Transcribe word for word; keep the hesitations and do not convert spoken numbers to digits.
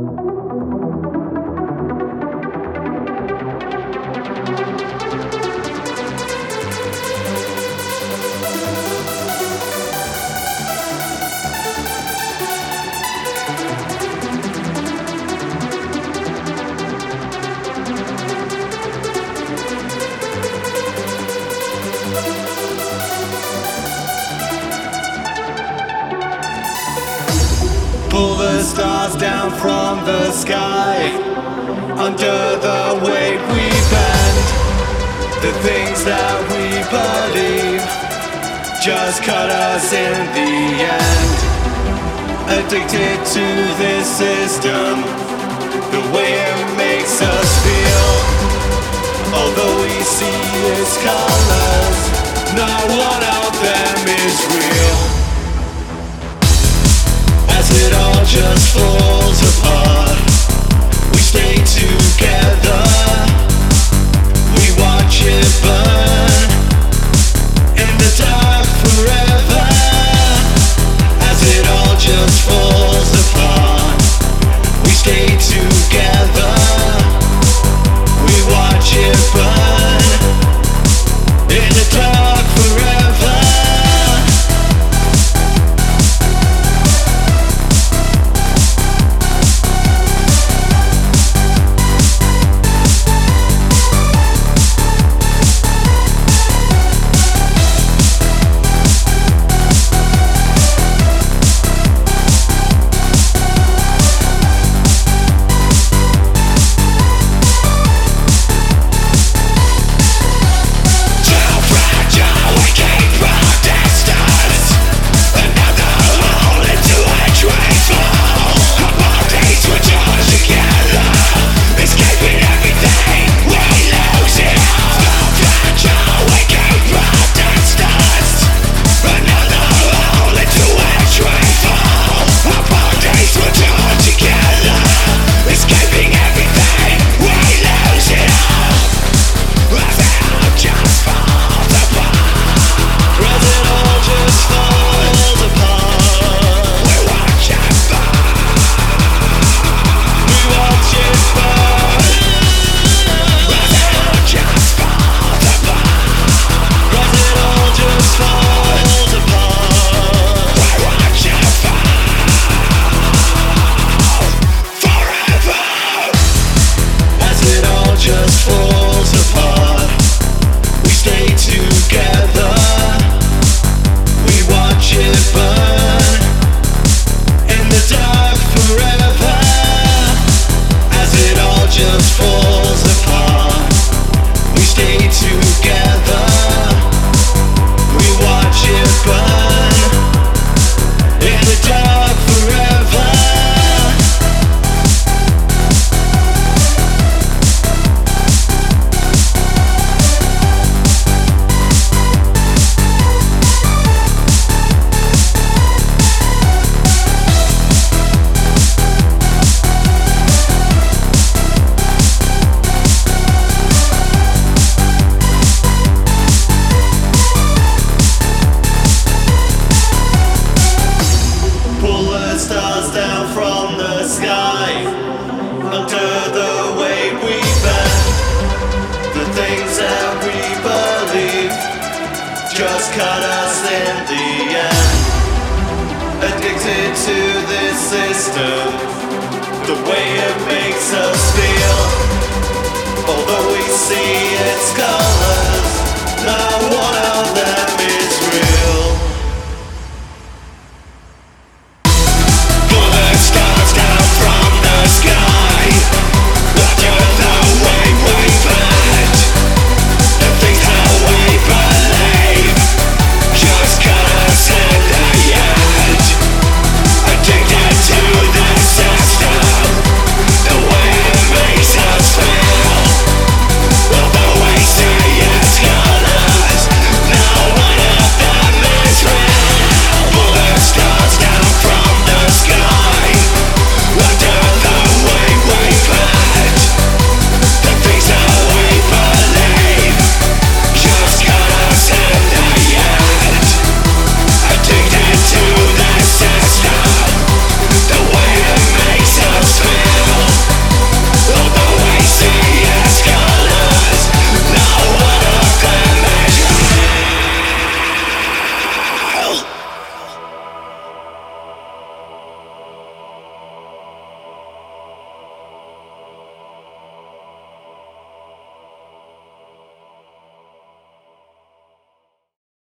Pull the stars down from the sky. Under the weight we bend. The things that we believe just cut us in the end. Addicted to this system, the way it makes us feel. Although we see its colors, not one of them is real. As it all just falls apart, we stay together. We watch it burn in the dark forever. As it all just falls apart, we stay together. We watch it burn in the dark forever. Just cut us in the end. Addicted to this system, the way it makes us feel.